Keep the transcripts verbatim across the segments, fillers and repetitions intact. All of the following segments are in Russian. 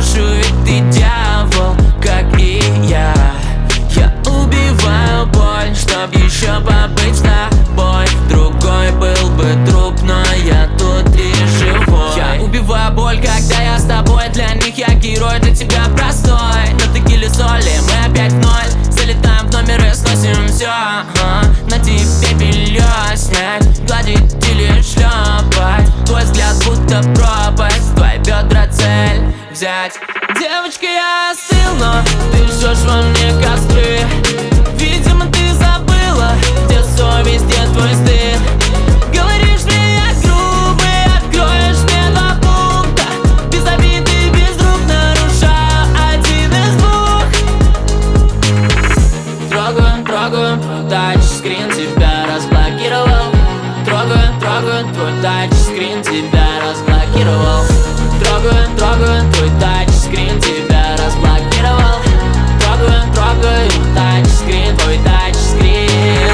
брошу, ведь ты дьявол, как и я. Я убиваю боль, чтоб еще побыть с тобой. Другой был бы труп, но я тут и живой. Я убиваю боль, когда я с тобой. Для них я герой, для тебя простой. На текиле соли мы опять в ноль. Залетаем в номер и сносим все. ага. На тебе белье снять, гладить или шлепать. Твой взгляд будто пропасть, твои бедра цель взять. Девочка, я остыл, но ты жжешь во мне костры. Видимо, ты забыла, где совесть, где твой стыд. Говоришь мне, я грубый, откроешь мне два пункта. Без обид и без рук нарушаю один из двух. Трогаю, трогаю твой тачскрин, тебя разблокировал. Трогаю, трогаю твой тачскрин, тебя разблокировал. Трогаю, трогаю твой тачскрин, тебя разблокировал. Трогаю, трогаю тачскрин, твой тачскрин.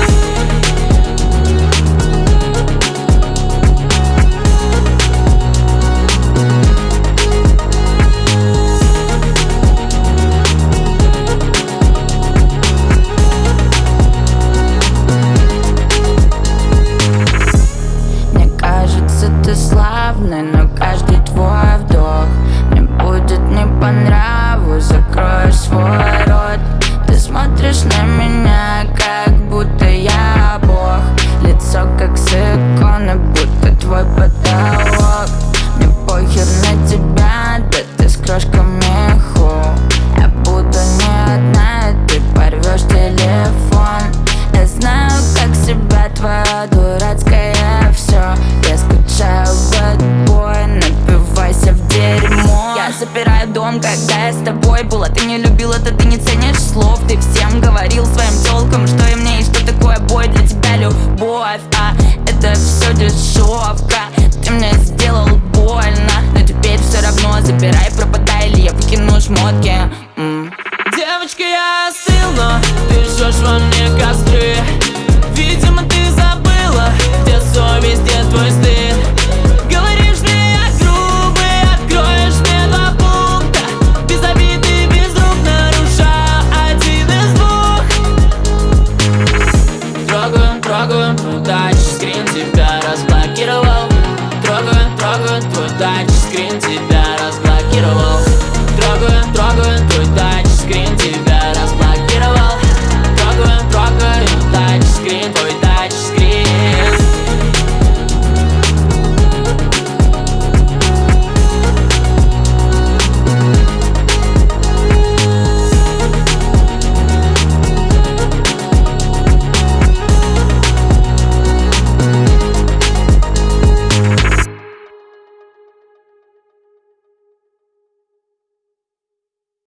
Мне кажется, ты славный, но каждый твой вдох мне будет не по нраву. Закроешь свой рот. Ты смотришь на меня, как будто я бог. Лицо как с иконы, будто твой потолок. Мне похер на тебя, да ты с крошками ху. Я буду не одна, и ты порвешь телефон. Я знаю, как себя твоя дурацкое все. Я скучаю bad boy, напивайся в дерьмо. Я запираю дом, когда я с тобой была. Ты не любила, да ты не ценишь слов. Ты всем говорил своим тёлкам, что и мне, и что такое бой. Для тебя любовь, а это все дешевка. Ты мне сделал больно, но теперь все равно забирай, пропадай, или я выкину шмотки. М. Девочка, я остыл, но ты жжешь во мне костры. Видимо, ты забыла, где совесть, где твой стыд. Говоришь мне, я грубый, откроешь мне два пункта. Без обид и без рук нарушаю один из двух. Трогаю, трогаю твой тачскрин, тебя разблокировал. Трогаю, трогаю твой тачскрин, тебя